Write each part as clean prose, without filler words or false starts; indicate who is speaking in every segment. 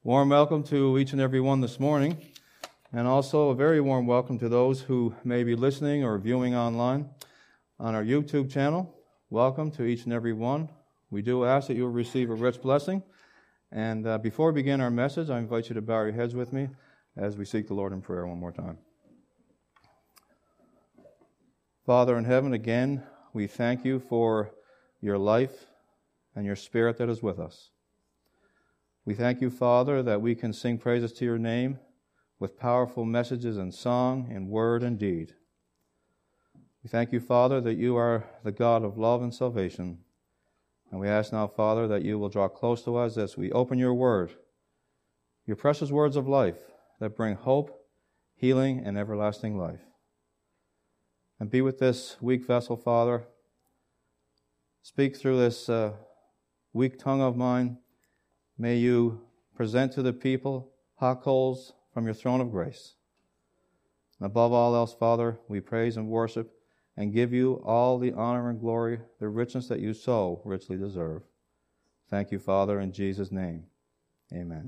Speaker 1: Warm welcome to each and every one this morning, and also a very warm welcome to those who may be listening or viewing online on our YouTube channel. Welcome to each and every one. We do ask that you will receive a rich blessing. And before we begin our message, I invite you to bow your heads with me as we seek the Lord in prayer one more time. Father in heaven, again, we thank you for your life and your Spirit that is with us. We thank you, Father, that we can sing praises to your name with powerful messages in song, in word, and deed. We thank you, Father, that you are the God of love and salvation. And we ask now, Father, that you will draw close to us as we open your word, your precious words of life that bring hope, healing, and everlasting life. And be with this weak vessel, Father. Speak through this weak tongue of mine. May you present to the people hot coals from your throne of grace. And above all else, Father, we praise and worship and give you all the honor and glory, the richness that you so richly deserve. Thank you, Father, in Jesus' name. Amen.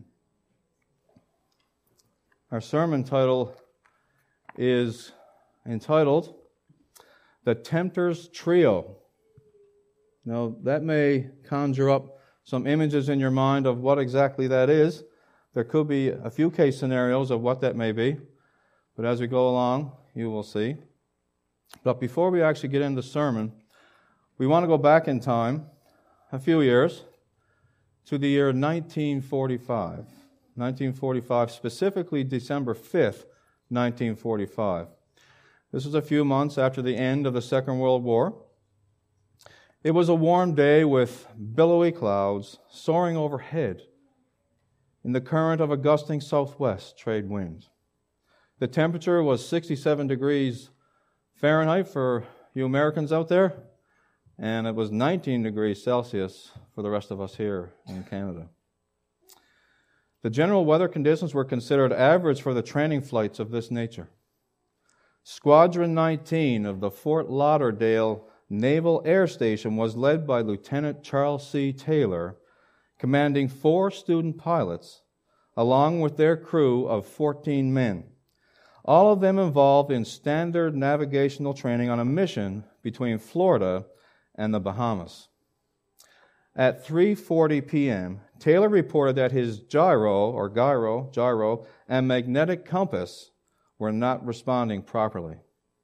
Speaker 1: Our sermon title is entitled, The Tempter's Trio. Now, that may conjure up some images in your mind of what exactly that is. There could be a few case scenarios of what that may be, but as we go along, you will see. But before we actually get into the sermon, we want to go back in time a few years to the year 1945. 1945, specifically December 5th, 1945. This was a few months after the end of the Second World War. It was a warm day with billowy clouds soaring overhead in the current of a gusting southwest trade wind. The temperature was 67 degrees Fahrenheit for you Americans out there, and it was 19 degrees Celsius for the rest of us here in Canada. The general weather conditions were considered average for the training flights of this nature. Squadron 19 of the Fort Lauderdale Naval Air Station was led by Lieutenant Charles C. Taylor, commanding 4 student pilots, along with their crew of 14 men, all of them involved in standard navigational training on a mission between Florida and the Bahamas. At 3:40 p.m., Taylor reported that his gyro, and magnetic compass were not responding properly.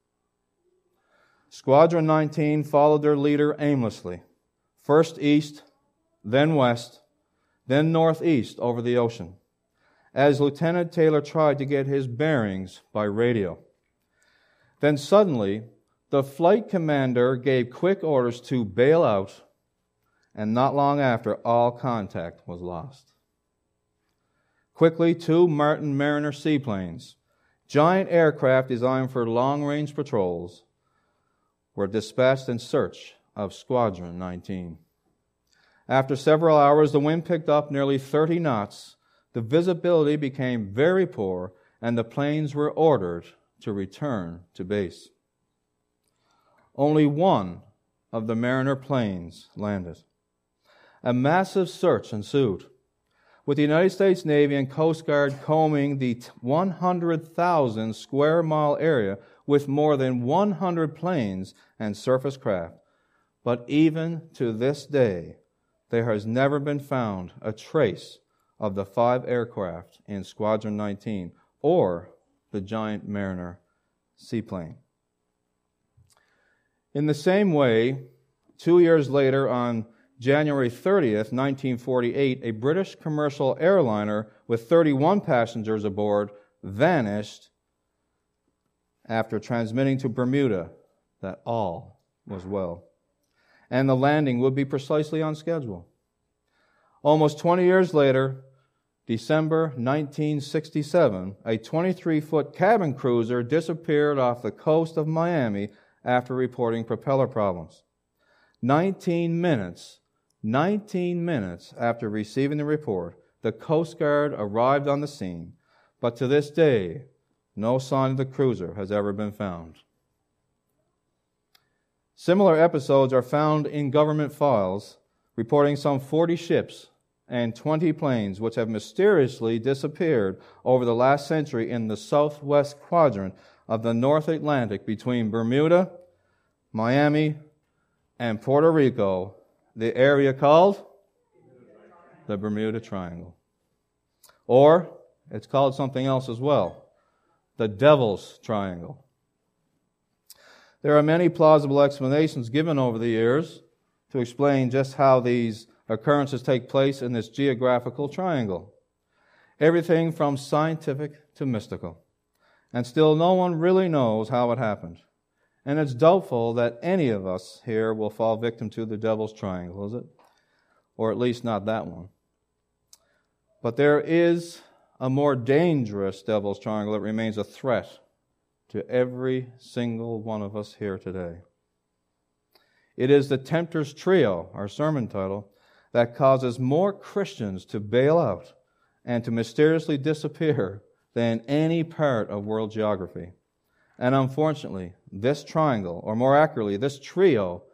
Speaker 1: Squadron 19 followed their leader aimlessly, first east, then west, then northeast over the ocean, as Lieutenant Taylor tried to get his bearings by radio. Then suddenly, the flight commander gave quick orders to bail out, and not long after, all contact was lost. Quickly, 2 Martin Mariner seaplanes, giant aircraft designed for long-range patrols, were dispatched in search of Squadron 19. After several hours, the wind picked up nearly 30 knots, the visibility became very poor, and the planes were ordered to return to base. Only one of the Mariner planes landed. A massive search ensued, with the United States Navy and Coast Guard combing the 100,000 square mile area with more than 100 planes and surface craft. But even to this day, there has never been found a trace of the 5 aircraft in Squadron 19 or the giant Mariner seaplane. In the same way, 2 years later, on January 30th, 1948, a British commercial airliner with 31 passengers aboard vanished after transmitting to Bermuda that all was well, and the landing would be precisely on schedule. Almost 20 years later, December 1967, a 23-foot cabin cruiser disappeared off the coast of Miami after reporting propeller problems. 19 minutes after receiving the report, the Coast Guard arrived on the scene, but to this day, no sign of the cruiser has ever been found. Similar episodes are found in government files reporting some 40 ships and 20 planes, which have mysteriously disappeared over the last century in the southwest quadrant of the North Atlantic between Bermuda, Miami, and Puerto Rico, the area called the Bermuda Triangle. Or, it's called something else as well, the Devil's Triangle. There are many plausible explanations given over the years to explain just how these occurrences take place in this geographical triangle. Everything from scientific to mystical. And still no one really knows how it happened. And it's doubtful that any of us here will fall victim to the Devil's Triangle, is it? Or at least not that one. But there is a more dangerous Devil's Triangle that remains a threat to every single one of us here today. It is the Tempter's Trio, our sermon title, that causes more Christians to bail out and to mysteriously disappear than any part of world geography. And unfortunately, this triangle, or more accurately, this trio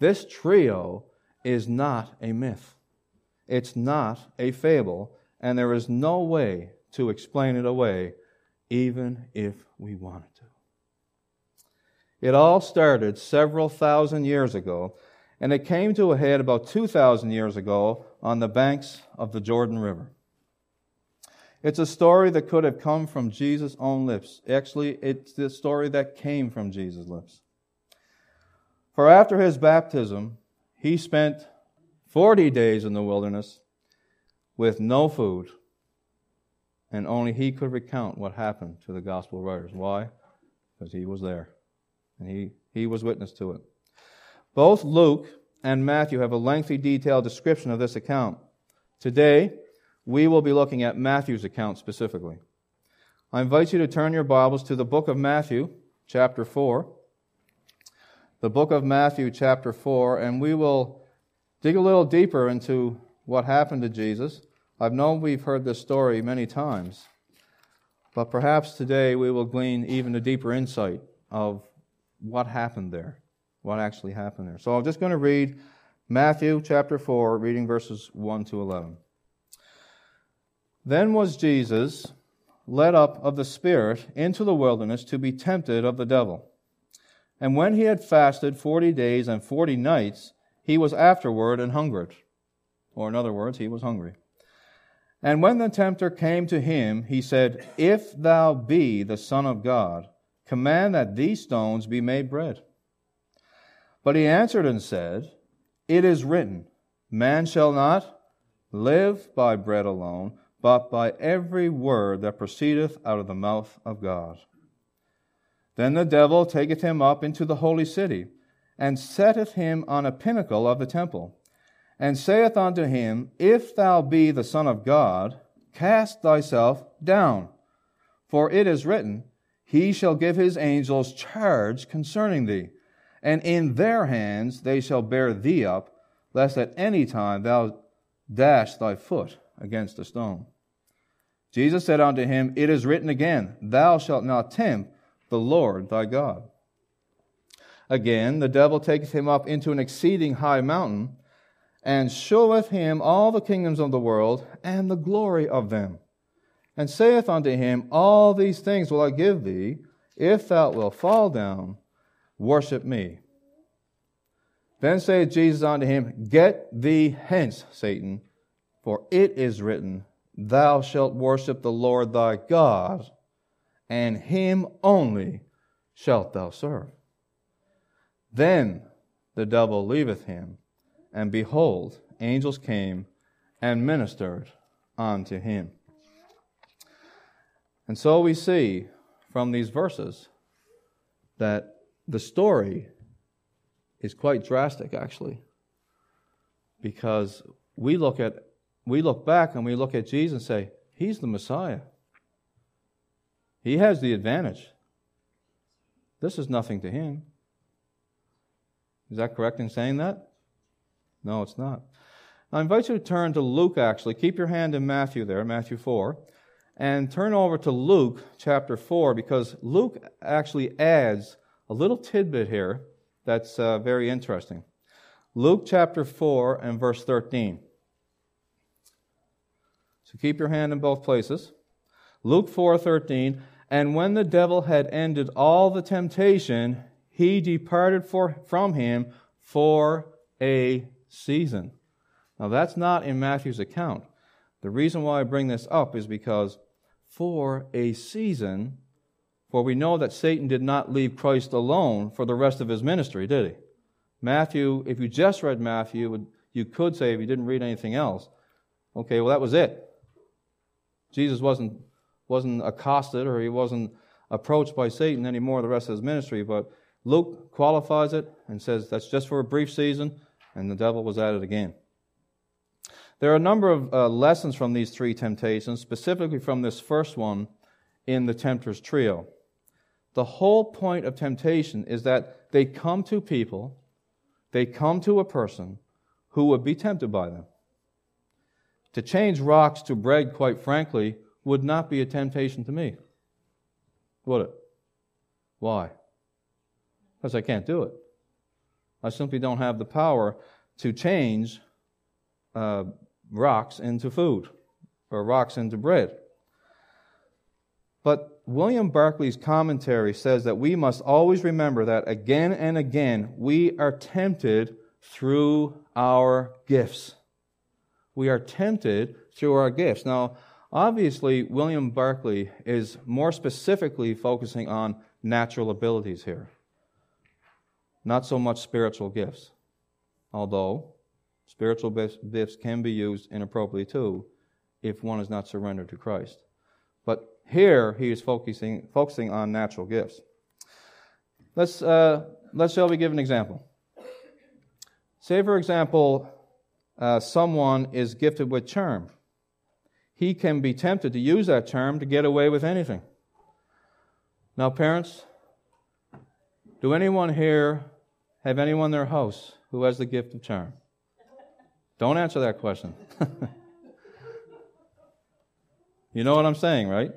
Speaker 1: is not a myth. It's not a fable, and there is no way to explain it away, even if we wanted to. It all started several thousand years ago, and it came to a head about 2,000 years ago on the banks of the Jordan River. It's a story that could have come from Jesus' own lips. Actually, it's the story that came from Jesus' lips. For after his baptism, he spent 40 days in the wilderness with no food, and only he could recount what happened to the gospel writers. Why? Because he was there, and he was witness to it. Both Luke and Matthew have a lengthy, detailed description of this account. Today, we will be looking at Matthew's account specifically. I invite you to turn your Bibles to the book of Matthew, chapter 4. The book of Matthew, chapter 4, and we will dig a little deeper into what happened to Jesus. I've known we've heard this story many times, but perhaps today we will glean even a deeper insight of what happened there, what actually happened there. So I'm just going to read Matthew chapter 4, reading verses 1 to 11. Then was Jesus led up of the Spirit into the wilderness to be tempted of the devil. And when he had fasted 40 days and 40 nights, he was afterward and hungered. Or in other words, he was hungry. And when the tempter came to him, he said, If thou be the Son of God, command that these stones be made bread. But he answered and said, It is written, Man shall not live by bread alone, but by every word that proceedeth out of the mouth of God. Then the devil taketh him up into the holy city, and setteth him on a pinnacle of the temple, and saith unto him, If thou be the Son of God, cast thyself down. For it is written, He shall give his angels charge concerning thee, and in their hands they shall bear thee up, lest at any time thou dash thy foot against a stone. Jesus said unto him, It is written again, Thou shalt not tempt the Lord thy God. Again, the devil taketh him up into an exceeding high mountain, and showeth him all the kingdoms of the world, and the glory of them, and saith unto him, All these things will I give thee, if thou wilt fall down, worship me. Then saith Jesus unto him, Get thee hence, Satan, for it is written, Thou shalt worship the Lord thy God, and him only shalt thou serve. Then the devil leaveth him, and behold, angels came and ministered unto him. And so we see from these verses that the story is quite drastic, actually, because we look back and we look at Jesus and say, He's the Messiah. He has the advantage. This is nothing to him. Is that correct in saying that? No, it's not. I invite you to turn to Luke, actually. Keep your hand in Matthew there, Matthew 4, and turn over to Luke chapter 4, because Luke actually adds a little tidbit here that's very interesting. Luke chapter 4 and verse 13. So keep your hand in both places. Luke 4:13, and when the devil had ended all the temptation, he departed from him for a season. Now that's not in Matthew's account. The reason why I bring this up is because for a season, for we know that Satan did not leave Christ alone for the rest of his ministry, did he? Matthew, if you just read Matthew, you could say, if you didn't read anything else, okay, well that was it. Jesus wasn't accosted or he wasn't approached by Satan anymore the rest of his ministry, but Luke qualifies it and says that's just for a brief season, and the devil was at it again. There are a number of lessons from these three temptations, specifically from this first one in the tempter's trio. The whole point of temptation is that they come to people, they come to a person who would be tempted by them. To change rocks to bread, quite frankly, would not be a temptation to me, would it? Why? Because I can't do it. I simply don't have the power to change rocks into food or rocks into bread. But William Barclay's commentary says that we must always remember that again and again we are tempted through our gifts. We are tempted through our gifts. Now, obviously, William Barclay is more specifically focusing on natural abilities here, not so much spiritual gifts, although spiritual gifts can be used inappropriately too if one is not surrendered to Christ. But here he is focusing on natural gifts. Shall we give an example? Say, for example, someone is gifted with charm. He can be tempted to use that charm to get away with anything. Now, parents, do anyone here have anyone in their house who has the gift of charm? Don't answer that question. You know what I'm saying, right?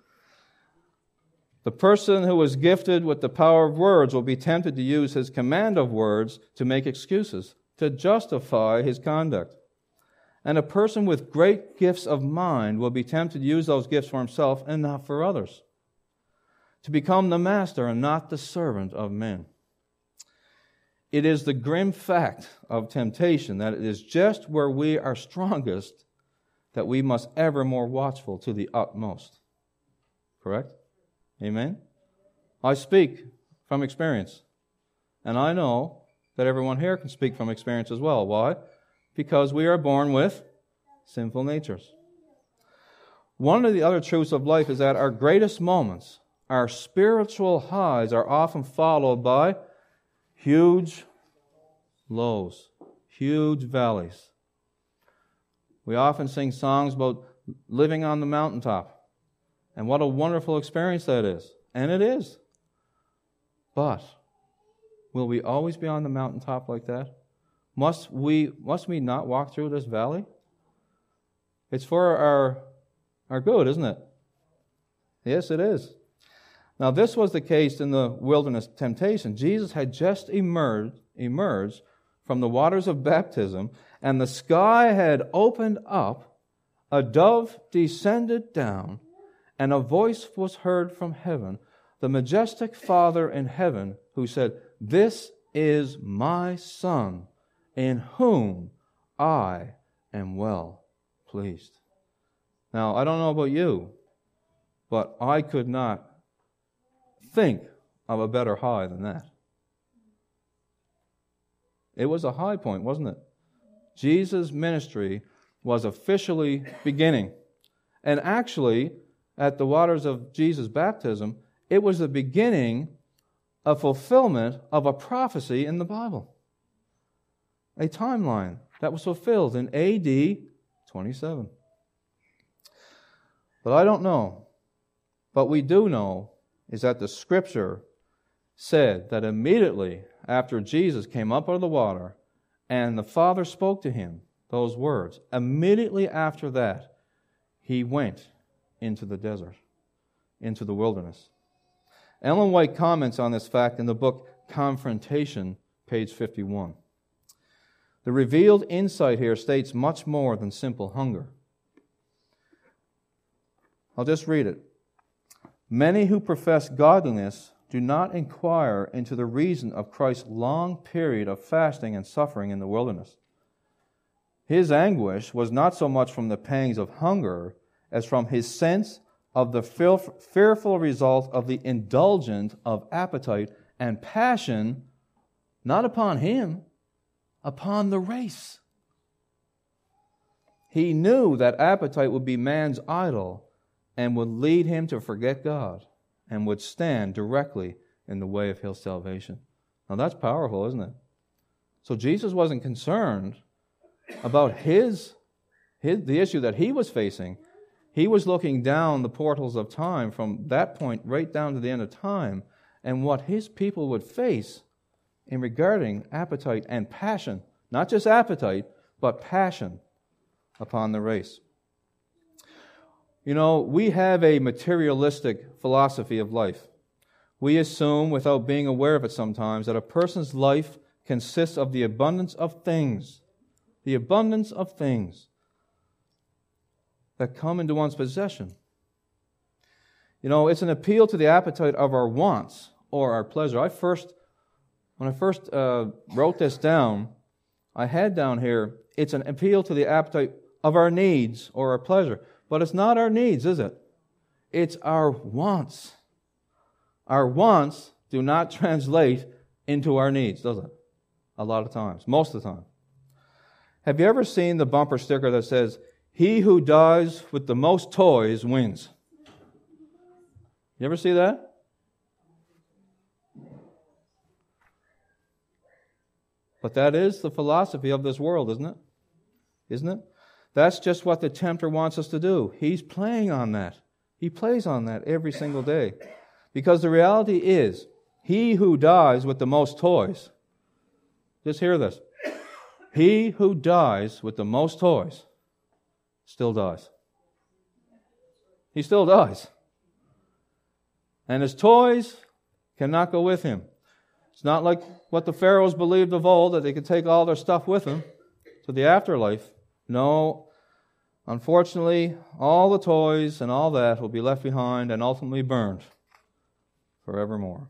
Speaker 1: The person who is gifted with the power of words will be tempted to use his command of words to make excuses, to justify his conduct. And a person with great gifts of mind will be tempted to use those gifts for himself and not for others, to become the master and not the servant of men. It is the grim fact of temptation that it is just where we are strongest that we must ever more watchful to the utmost. Correct? Amen? I speak from experience. And I know that everyone here can speak from experience as well. Why? Because we are born with sinful natures. One of the other truths of life is that our greatest moments, our spiritual highs, are often followed by huge lows, huge valleys. We often sing songs about living on the mountaintop, and what a wonderful experience that is. And it is. But will we always be on the mountaintop like that? Must we not walk through this valley? It's for our good, isn't it? Yes, it is. Now, this was the case in the wilderness temptation. Jesus had just emerged from the waters of baptism, and the sky had opened up, a dove descended down, and a voice was heard from heaven, the majestic Father in heaven, who said, "This is my Son, in whom I am well pleased." Now, I don't know about you, but I could not think of a better high than that. It was a high point, wasn't it? Jesus' ministry was officially beginning. And actually, at the waters of Jesus' baptism, it was the beginning of fulfillment of a prophecy in the Bible. A timeline that was fulfilled in AD 27. But I don't know. But we do know is that the Scripture said that immediately after Jesus came up out of the water and the Father spoke to him those words, immediately after that, he went into the desert, into the wilderness. Ellen White comments on this fact in the book Confrontation, page 51. The revealed insight here states much more than simple hunger. I'll just read it. Many who profess godliness do not inquire into the reason of Christ's long period of fasting and suffering in the wilderness. His anguish was not so much from the pangs of hunger as from his sense of the fearful result of the indulgence of appetite and passion, not upon him, upon the race. He knew that appetite would be man's idol and would lead him to forget God and would stand directly in the way of his salvation. Now that's powerful, isn't it? So Jesus wasn't concerned about the issue that he was facing. He was looking down the portals of time from that point right down to the end of time and what his people would face in regarding appetite and passion. Not just appetite, but passion upon the race. You know, we have a materialistic philosophy of life. We assume, without being aware of it sometimes, that a person's life consists of the abundance of things. The abundance of things that come into one's possession. You know, it's an appeal to the appetite of our wants or our pleasure. When I first wrote this down, I had down here, it's an appeal to the appetite of our needs or our pleasure. But it's not our needs, is it? It's our wants. Our wants do not translate into our needs, does it? A lot of times, most of the time. Have you ever seen the bumper sticker that says, "He who dies with the most toys wins"? You ever see that? But that is the philosophy of this world, isn't it? Isn't it? That's just what the tempter wants us to do. He's playing on that. He plays on that every single day. Because the reality is, he who dies with the most toys, just hear this, he who dies with the most toys still dies. He still dies. And his toys cannot go with him. It's not like what the pharaohs believed of old, that they could take all their stuff with them to the afterlife. No, unfortunately, all the toys and all that will be left behind and ultimately burned forevermore.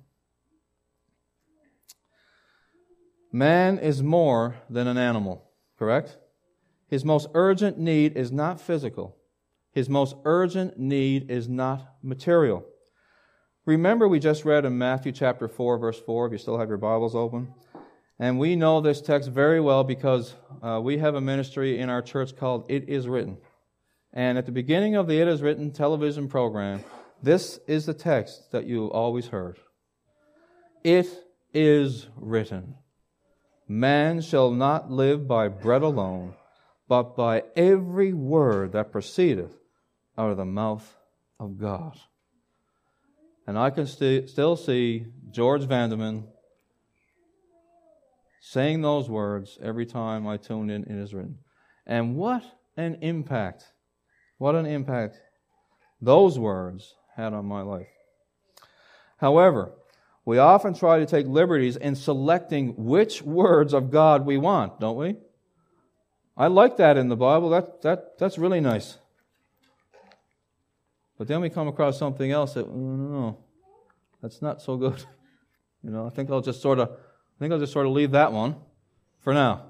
Speaker 1: Man is more than an animal, correct? His most urgent need is not physical. His most urgent need is not material. Remember, we just read in Matthew chapter 4, verse 4, if you still have your Bibles open. And we know this text very well because we have a ministry in our church called It Is Written. And at the beginning of the It Is Written television program, this is the text that you always heard. It is written, "Man shall not live by bread alone, but by every word that proceedeth out of the mouth of God." And I can still see George Vanderman saying those words every time I tune in, It Is Written. And what an impact those words had on my life. However, we often try to take liberties in selecting which words of God we want, don't we? I like that in the Bible. That's really nice. But then we come across something else that, no, that's not so good. I think I'll just sort of leave that one for now.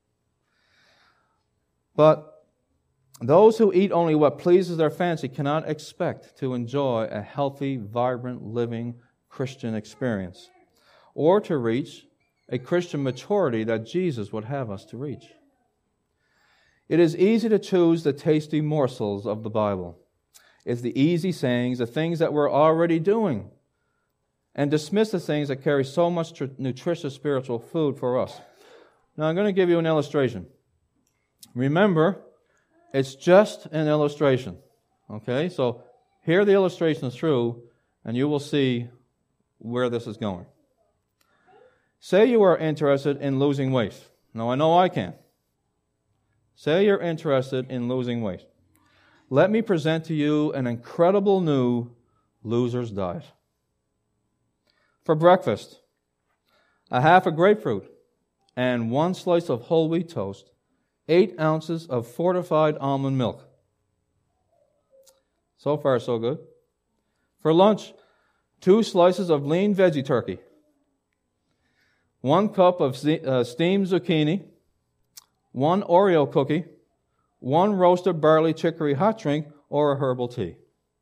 Speaker 1: But those who eat only what pleases their fancy cannot expect to enjoy a healthy, vibrant, living Christian experience or to reach a Christian maturity that Jesus would have us to reach. It is easy to choose the tasty morsels of the Bible. It's the easy sayings, the things that we're already doing, and dismiss the things that carry so much nutritious spiritual food for us. Now, I'm going to give you an illustration. Remember, it's just an illustration. Okay? So, hear the illustration through, and you will see where this is going. Say you are interested in losing weight. Now, I know I can. Say you're interested in losing weight. Let me present to you an incredible new loser's diet. For breakfast, a half a grapefruit and 1 slice of whole wheat toast, 8 ounces of fortified almond milk. So far, so good. For lunch, 2 slices of lean veggie turkey, 1 cup of steamed zucchini, 1 Oreo cookie, 1 roasted barley chicory hot drink, or a herbal tea.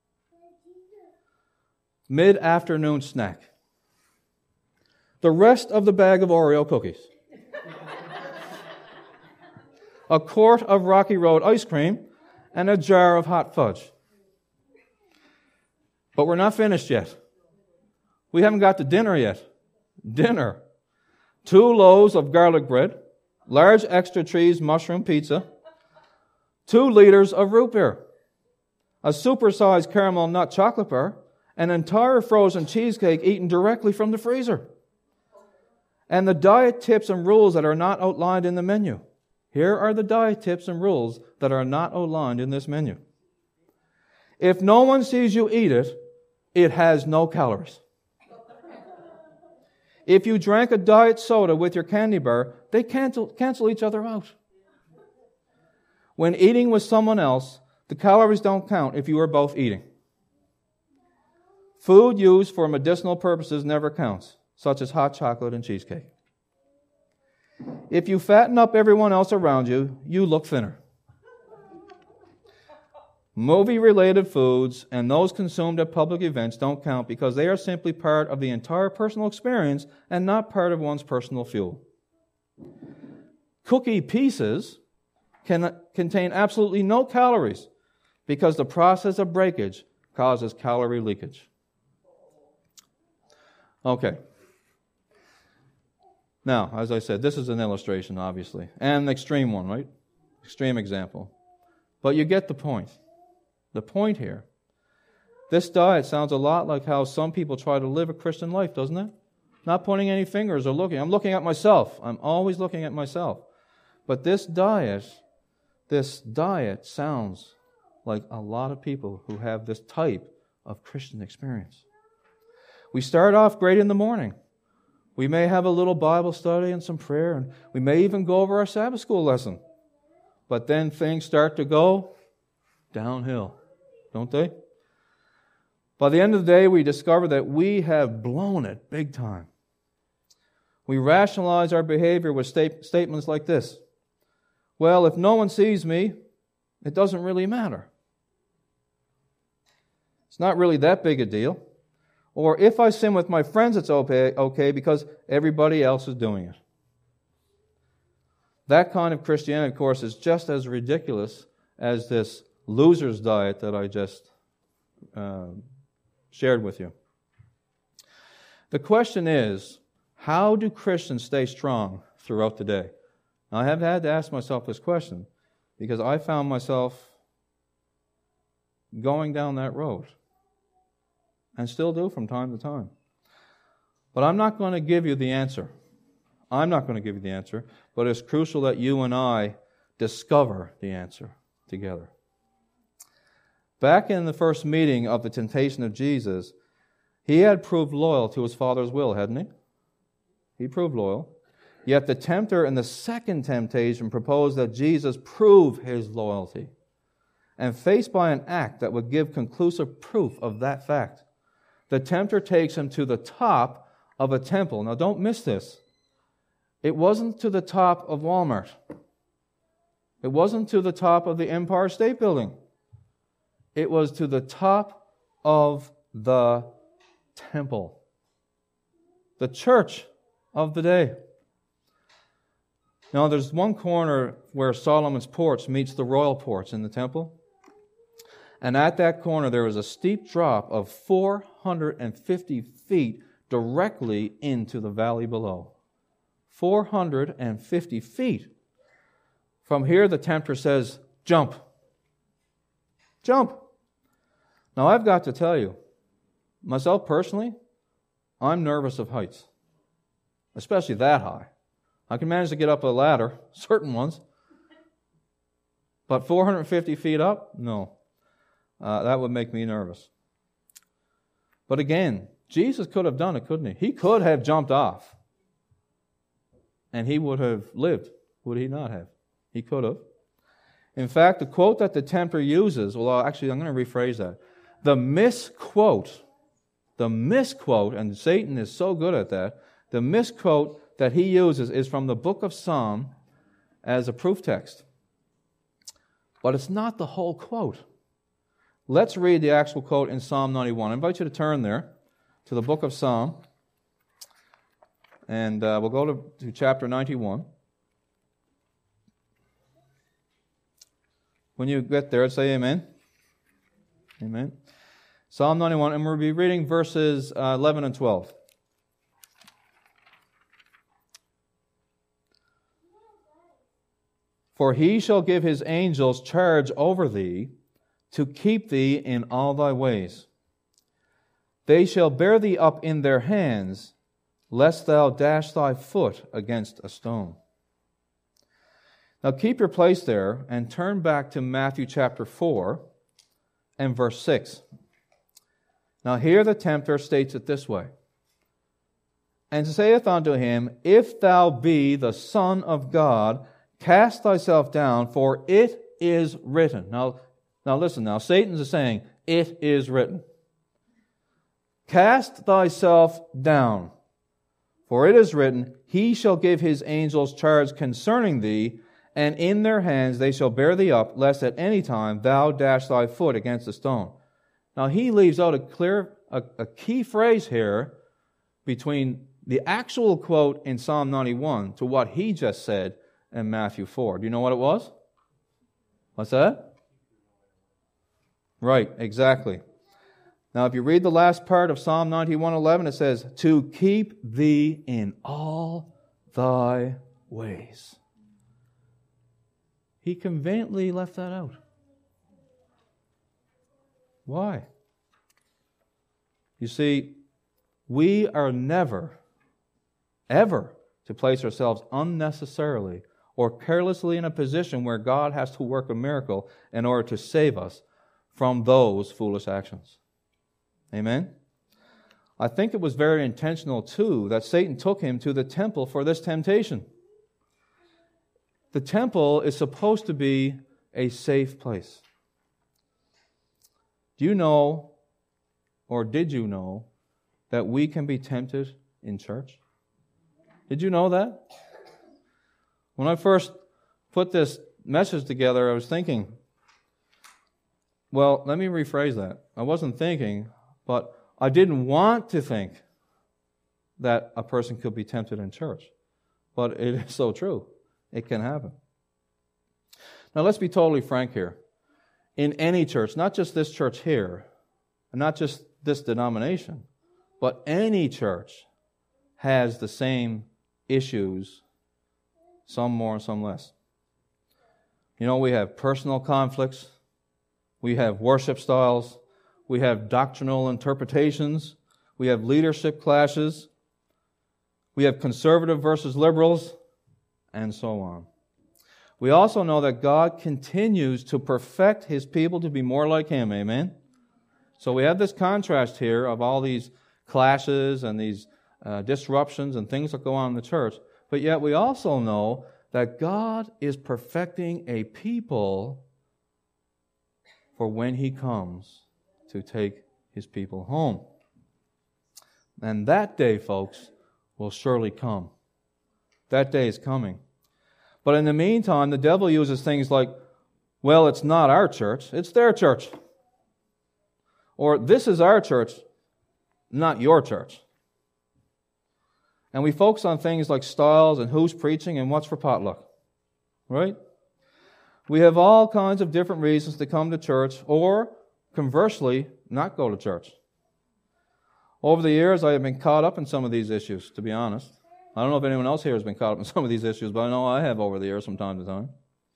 Speaker 1: Mid-afternoon snack. The rest of the bag of Oreo cookies. A quart of Rocky Road ice cream, and a jar of hot fudge. But we're not finished yet. We haven't got to dinner yet. Dinner. 2 loaves of garlic bread, large extra cheese mushroom pizza, 2 liters of root beer, a supersized caramel nut chocolate bar, an entire frozen cheesecake eaten directly from the freezer. And the diet tips and rules that are not outlined in the menu. Here are the diet tips and rules that are not outlined in this menu. If no one sees you eat it, it has no calories. If you drank a diet soda with your candy bar, they cancel each other out. When eating with someone else, the calories don't count if you are both eating. Food used for medicinal purposes never counts, such as hot chocolate and cheesecake. If you fatten up everyone else around you, you look thinner. Movie-related foods and those consumed at public events don't count because they are simply part of the entire personal experience and not part of one's personal fuel. Cookie pieces can contain absolutely no calories because the process of breakage causes calorie leakage. Okay. Now, as I said, this is an illustration, obviously, and an extreme one, right? Extreme example. But you get the point. The point here. This diet sounds a lot like how some people try to live a Christian life, doesn't it? Not pointing any fingers or looking. I'm looking at myself. I'm always looking at myself. But this diet sounds like a lot of people who have this type of Christian experience. We start off great in the morning. We may have a little Bible study and some prayer, and we may even go over our Sabbath school lesson. But then things start to go downhill, don't they? By the end of the day, we discover that we have blown it big time. We rationalize our behavior with statements like this. Well, if no one sees me, it doesn't really matter. It's not really that big a deal. Or if I sin with my friends, it's okay because everybody else is doing it. That kind of Christianity, of course, is just as ridiculous as this loser's diet that I just shared with you. The question is, how do Christians stay strong throughout the day? Now, I have had to ask myself this question because I found myself going down that road. And still do from time to time. But I'm not going to give you the answer. I'm not going to give you the answer, but it's crucial that you and I discover the answer together. Back in the first meeting of the temptation of Jesus, he had proved loyal to his Father's will, hadn't he? He proved loyal. Yet the tempter in the second temptation proposed that Jesus prove his loyalty. And faced by an act that would give conclusive proof of that fact, the tempter takes him to the top of a temple. Now, don't miss this. It wasn't to the top of Walmart. It wasn't to the top of the Empire State Building. It was to the top of the temple. The church of the day. Now, there's one corner where Solomon's porch meets the royal porch in the temple. And at that corner, there was a steep drop of 450 feet directly into the valley below. 450 feet. From here, the tempter says, jump. Jump. Now, I've got to tell you, myself personally, I'm nervous of heights, especially that high. I can manage to get up a ladder, certain ones, but 450 feet up, no. That would make me nervous. But again, Jesus could have done it, couldn't he? He could have jumped off. And he would have lived, would he not have? He could have. In fact, the quote that the tempter uses, well, actually, I'm going to rephrase that. The misquote, and Satan is so good at that, the misquote that he uses is from the book of Psalm as a proof text. But it's not the whole quote. Let's read the actual quote in Psalm 91. I invite you to turn there to the book of Psalm. And we'll go to chapter 91. When you get there, say amen. Amen. Psalm 91, and we'll be reading verses 11 and 12. For he shall give his angels charge over thee, to keep thee in all thy ways. They shall bear thee up in their hands, lest thou dash thy foot against a stone. Now keep your place there and turn back to Matthew chapter 4 and verse 6. Now here the tempter states it this way. And saith unto him, If thou be the Son of God, cast thyself down, for it is written. Now listen now. Satan is saying, it is written. Cast thyself down, for it is written, He shall give His angels charge concerning thee, and in their hands they shall bear thee up, lest at any time thou dash thy foot against a stone. Now he leaves out a key phrase here between the actual quote in Psalm 91 to what he just said in Matthew 4. Do you know what it was? What's that? Right, exactly. Now if you read the last part of Psalm 91:11, it says, To keep thee in all thy ways. He conveniently left that out. Why? You see, we are never, ever to place ourselves unnecessarily or carelessly in a position where God has to work a miracle in order to save us from those foolish actions. Amen? I think it was very intentional, too, that Satan took him to the temple for this temptation. The temple is supposed to be a safe place. Do you know, or did you know, that we can be tempted in church? Did you know that? When I first put this message together, I was thinking, well, let me rephrase that. I wasn't thinking, but I didn't want to think that a person could be tempted in church. But it is so true. It can happen. Now, let's be totally frank here. In any church, not just this church here, and not just this denomination, but any church has the same issues, some more and some less. You know, we have personal conflicts, we have worship styles, we have doctrinal interpretations, we have leadership clashes, we have conservative versus liberals, and so on. We also know that God continues to perfect His people to be more like Him, amen? So we have this contrast here of all these clashes and these disruptions and things that go on in the church, but yet we also know that God is perfecting a people for when He comes to take His people home. And that day, folks, will surely come. That day is coming. But in the meantime, the devil uses things like, well, it's not our church, it's their church. Or this is our church, not your church. And we focus on things like styles and who's preaching and what's for potluck. Right? We have all kinds of different reasons to come to church, or conversely, not go to church. Over the years, I have been caught up in some of these issues, to be honest. I don't know if anyone else here has been caught up in some of these issues, but I know I have over the years from time to time.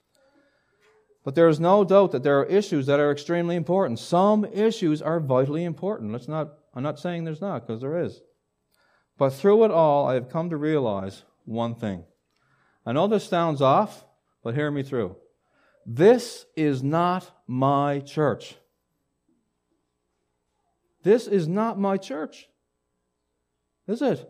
Speaker 1: But there is no doubt that there are issues that are extremely important. Some issues are vitally important. I'm not saying there's not, because there is. But through it all, I have come to realize one thing. I know this sounds off, but hear me through. This is not my church. This is not my church. Is it?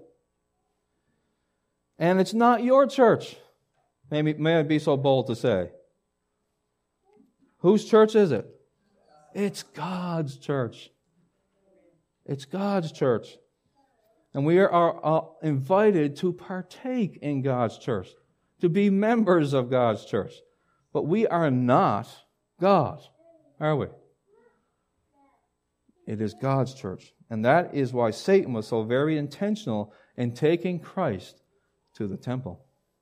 Speaker 1: And it's not your church. May I be so bold to say. Whose church is it? It's God's church. It's God's church. And we are invited to partake in God's church, to be members of God's church. But we are not God, are we? It is God's church. And that is why Satan was so very intentional in taking Christ to the temple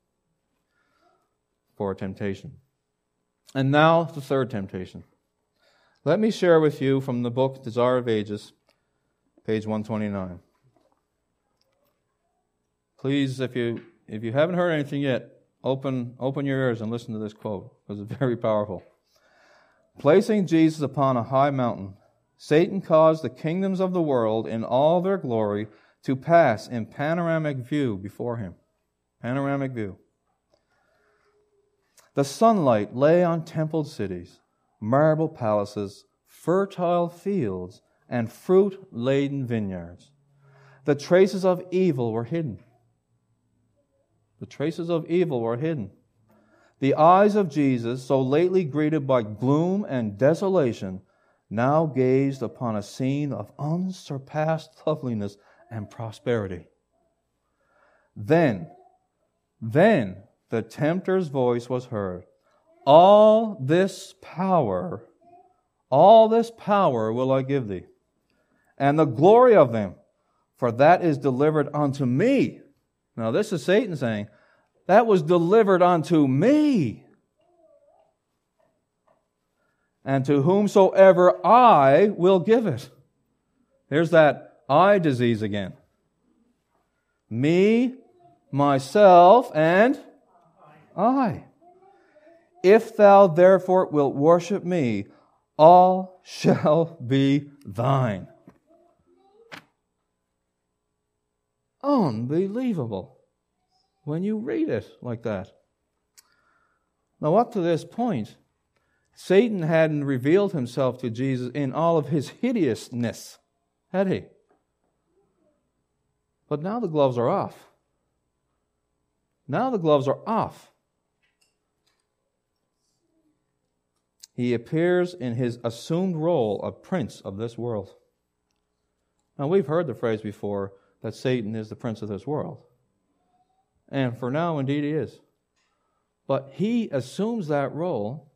Speaker 1: for a temptation. And now the third temptation. Let me share with you from the book Desire of Ages, page 129. Please, if you haven't heard anything yet, open your ears and listen to this quote, because it's very powerful. Placing Jesus upon a high mountain, Satan caused the kingdoms of the world in all their glory to pass in panoramic view before him. Panoramic view. The sunlight lay on templed cities, marble palaces, fertile fields, and fruit-laden vineyards. The traces of evil were hidden. The traces of evil were hidden. The eyes of Jesus, so lately greeted by gloom and desolation, now gazed upon a scene of unsurpassed loveliness and prosperity. Then the tempter's voice was heard. All this power will I give thee, and the glory of them, for that is delivered unto me. Now this is Satan saying, that was delivered unto me. And to whomsoever I will give it. There's that I disease again. Me, myself, and I. If thou therefore wilt worship me, all shall be thine. Unbelievable when you read it like that. Now, up to this point, Satan hadn't revealed himself to Jesus in all of his hideousness, had he? But now the gloves are off. Now the gloves are off. He appears in his assumed role of prince of this world. Now, we've heard the phrase before that Satan is the prince of this world. And for now, indeed, he is. But he assumes that role.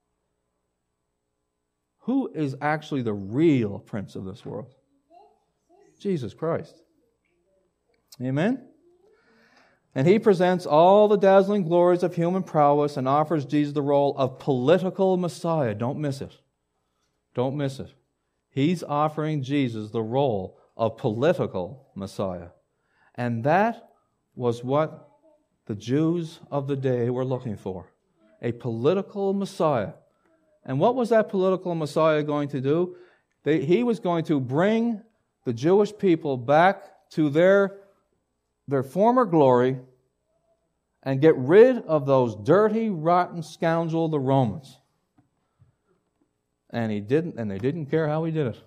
Speaker 1: Who is actually the real prince of this world? Jesus Christ. Amen? And he presents all the dazzling glories of human prowess and offers Jesus the role of political Messiah. Don't miss it. Don't miss it. He's offering Jesus the role of political Messiah. And that was what the Jews of the day were looking for. A political Messiah. And what was that political Messiah going to do? He was going to bring the Jewish people back to their former glory and get rid of those dirty, rotten scoundrels, the Romans. And they didn't care how he did it.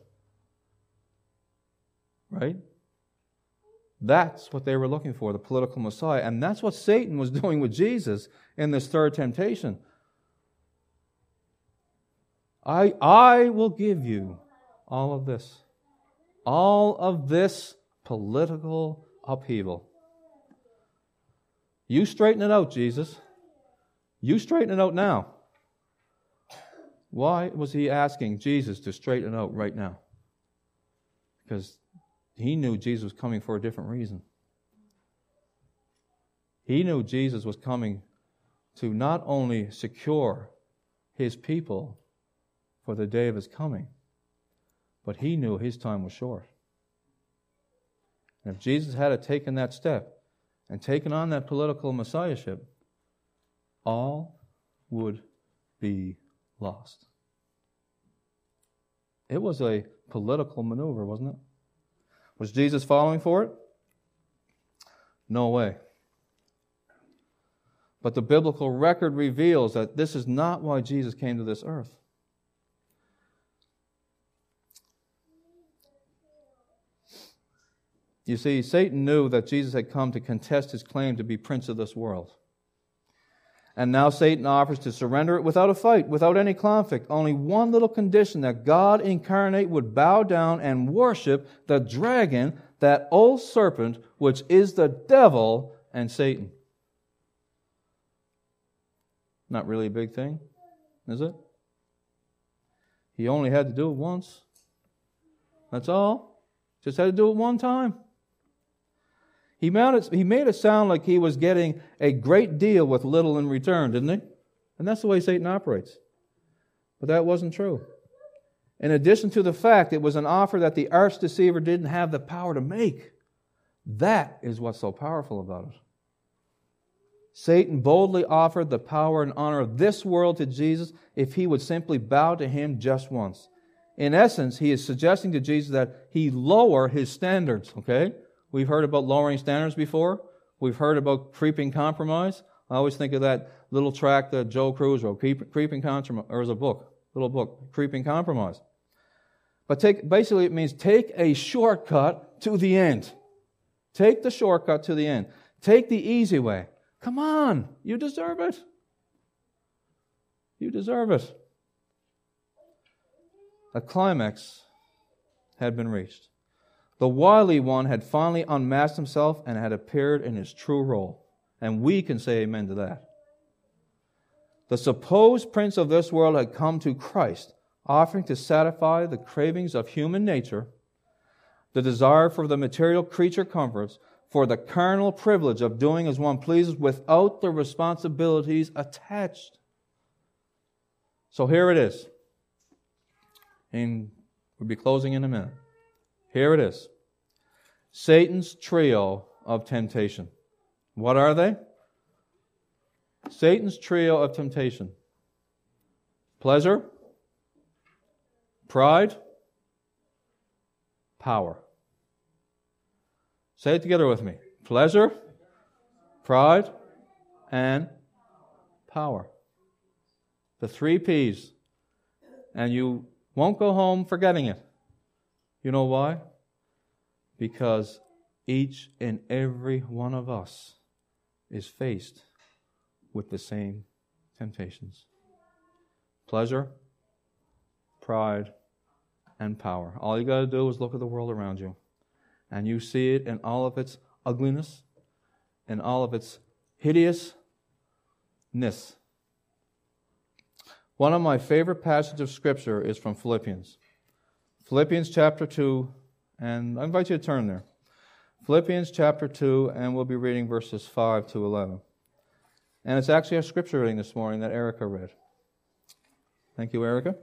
Speaker 1: Right? That's what they were looking for, the political Messiah. And that's what Satan was doing with Jesus in this third temptation. I will give you all of this. All of this political upheaval. You straighten it out, Jesus. You straighten it out now. Why was he asking Jesus to straighten it out right now? Because he knew Jesus was coming for a different reason. He knew Jesus was coming to not only secure his people for the day of his coming, but he knew his time was short. And if Jesus had taken that step and taken on that political messiahship, all would be lost. It was a political maneuver, wasn't it? Was Jesus following for it? No way. But the biblical record reveals that this is not why Jesus came to this earth. You see, Satan knew that Jesus had come to contest his claim to be prince of this world. And now Satan offers to surrender it without a fight, without any conflict. Only one little condition, that God incarnate would bow down and worship the dragon, that old serpent, which is the devil and Satan. Not really a big thing, is it? He only had to do it once. That's all. Just had to do it one time. He made it sound like he was getting a great deal with little in return, didn't he? And that's the way Satan operates. But that wasn't true. In addition to the fact it was an offer that the arch deceiver didn't have the power to make. That is what's so powerful about it. Satan boldly offered the power and honor of this world to Jesus if he would simply bow to him just once. In essence, he is suggesting to Jesus that he lower his standards, okay? We've heard about lowering standards before. We've heard about creeping compromise. I always think of that little tract that Joe Cruz wrote, Creeping Compromise, or as a book, little book, Creeping Compromise. But basically it means take a shortcut to the end. Take the shortcut to the end. Take the easy way. Come on, you deserve it. You deserve it. A climax had been reached. The wily one had finally unmasked himself and had appeared in his true role. And we can say amen to that. The supposed prince of this world had come to Christ, offering to satisfy the cravings of human nature, the desire for the material creature comforts, for the carnal privilege of doing as one pleases without the responsibilities attached. So here it is. And we'll be closing in a minute. Here it is. Satan's trio of temptation. What are they? Satan's trio of temptation. Pleasure, pride, power. Say it together with me. Pleasure, pride, and power. The 3 P's. And you won't go home forgetting it. You know why? Because each and every one of us is faced with the same temptations. Pleasure, pride, and power. All you got to do is look at the world around you. And you see it in all of its ugliness, in all of its hideousness. One of my favorite passages of Scripture is from Philippians. Philippians chapter 2, and I invite you to turn there. Philippians chapter 2, and we'll be reading verses 5 to 11. And it's actually our Scripture reading this morning that Erica read. Thank you, Erica.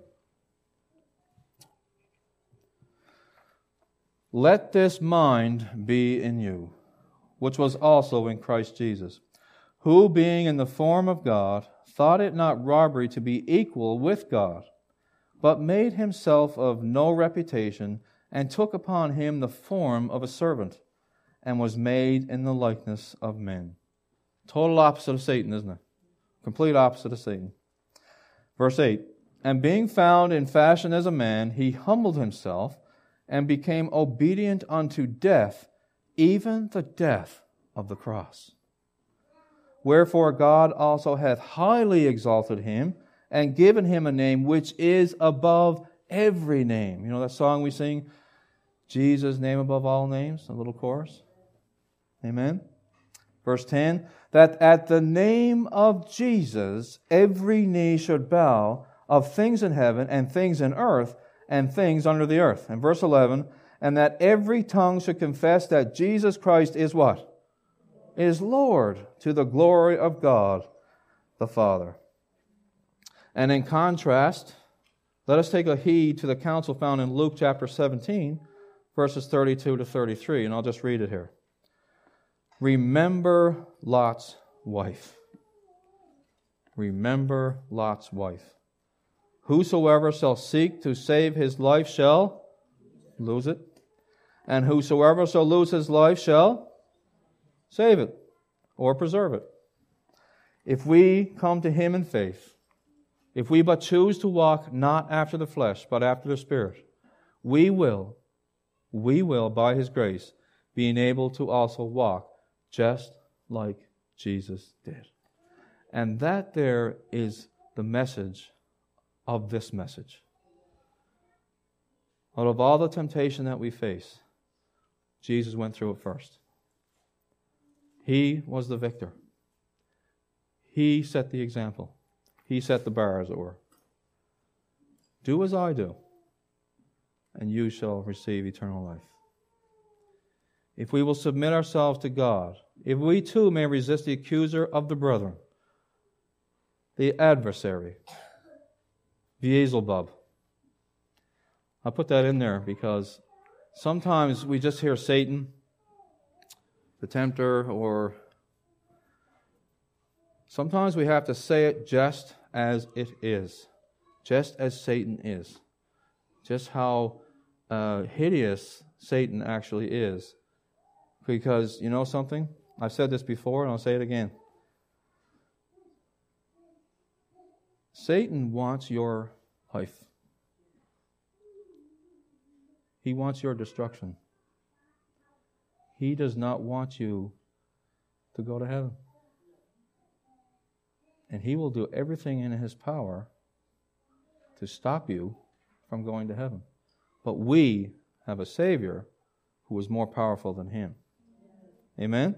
Speaker 1: Let this mind be in you, which was also in Christ Jesus, who, being in the form of God, thought it not robbery to be equal with God, but made himself of no reputation, and took upon him the form of a servant, and was made in the likeness of men. Total opposite of Satan, isn't it? Complete opposite of Satan. Verse 8, and being found in fashion as a man, he humbled himself, and became obedient unto death, even the death of the cross. Wherefore God also hath highly exalted him, and given him a name which is above every name. You know that song we sing, Jesus' name above all names, a little chorus? Amen. Verse 10, that at the name of Jesus every knee should bow, of things in heaven and things in earth and things under the earth. And verse 11, and that every tongue should confess that Jesus Christ is what? Is Lord, to the glory of God the Father. And in contrast, let us take a heed to the counsel found in Luke chapter 17, verses 32 to 33, and I'll just read it here. Remember Lot's wife. Remember Lot's wife. Whosoever shall seek to save his life shall lose it. And whosoever shall lose his life shall save it or preserve it. If we come to him in faith, if we but choose to walk not after the flesh, but after the Spirit, we will, by his grace, be enabled to also walk just like Jesus did. And that there is the message of this message. Out of all the temptation that we face, Jesus went through it first. He was the victor. He set the example. He set the bar, as it were. Do as I do, and you shall receive eternal life. If we will submit ourselves to God, if we too may resist the accuser of the brethren, the adversary, Beelzebub. I put that in there because sometimes we just hear Satan, the tempter, or sometimes we have to say it just as it is, just as Satan is, just how hideous Satan actually is. Because, you know something? I've said this before and I'll say it again. Satan wants your life. He wants your destruction. He does not want you to go to heaven. And he will do everything in his power to stop you from going to heaven. But we have a Savior who is more powerful than him. Amen?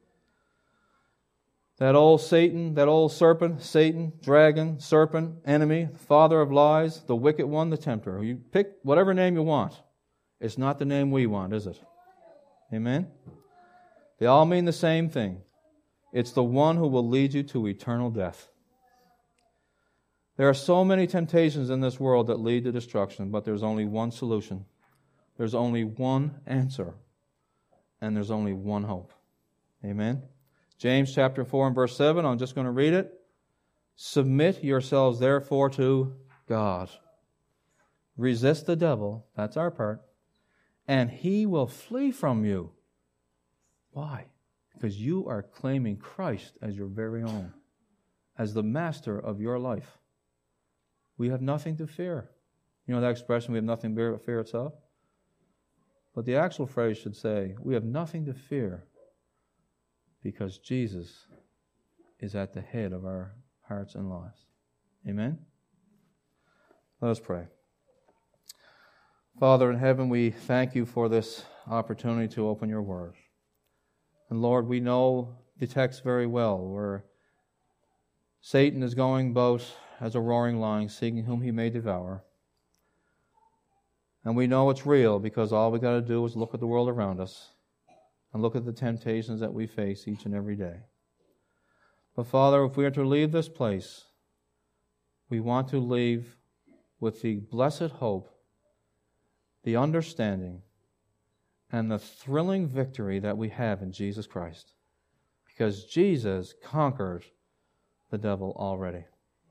Speaker 1: That old Satan, that old serpent, Satan, dragon, serpent, enemy, father of lies, the wicked one, the tempter. You pick whatever name you want. It's not the name we want, is it? Amen? They all mean the same thing. It's the one who will lead you to eternal death. There are so many temptations in this world that lead to destruction, but there's only one solution. There's only one answer. And there's only one hope. Amen? James chapter 4 and verse 7, I'm just going to read it. Submit yourselves therefore to God. Resist the devil, that's our part, and he will flee from you. Why? Because you are claiming Christ as your very own, as the master of your life. We have nothing to fear. You know that expression, we have nothing to fear itself? But the actual phrase should say, we have nothing to fear because Jesus is at the head of our hearts and lives. Amen? Let us pray. Father in heaven, we thank you for this opportunity to open your word. And Lord, we know the text very well, where Satan is going about as a roaring lion, seeking whom he may devour. And we know it's real because all we got to do is look at the world around us and look at the temptations that we face each and every day. But Father, if we are to leave this place, we want to leave with the blessed hope, the understanding, and the thrilling victory that we have in Jesus Christ. Because Jesus conquered the devil already.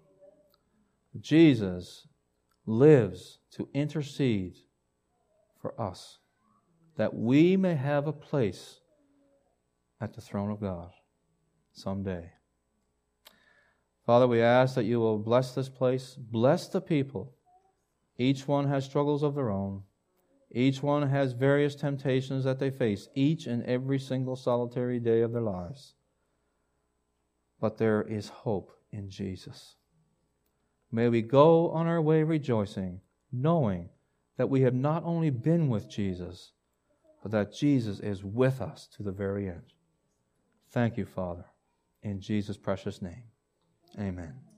Speaker 1: Jesus lives to intercede for us, that we may have a place at the throne of God someday. Father, we ask that you will bless this place, bless the people. Each one has struggles of their own. Each one has various temptations that they face each and every single solitary day of their lives. But there is hope in Jesus. May we go on our way rejoicing, knowing that we have not only been with Jesus, but that Jesus is with us to the very end. Thank you, Father. In Jesus' precious name, amen.